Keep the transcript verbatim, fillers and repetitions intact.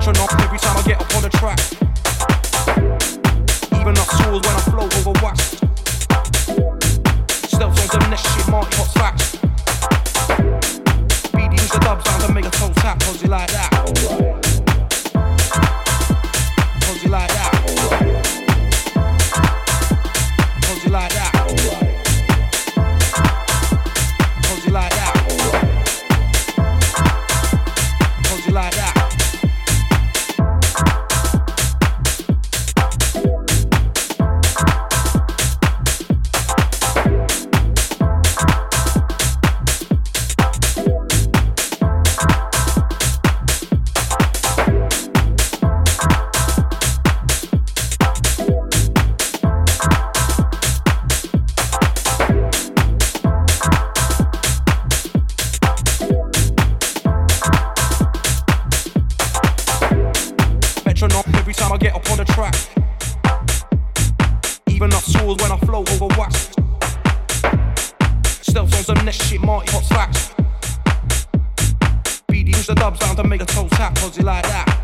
Metronome every time I get up on the track. Even up swords when I flow over wax. Stealth songs and next shit, Marty Hot's facts. B D use the dub sound to make a toe tap, cause you like that. Cause you like that. Cause you like that. Cause you like that. Cause you like that. Every time I get up on the track, even up swords when I flow over wax. Stealth on some next shit, Marty Hot's facts. B D use the dub sound to make a toe tap, cause you like that.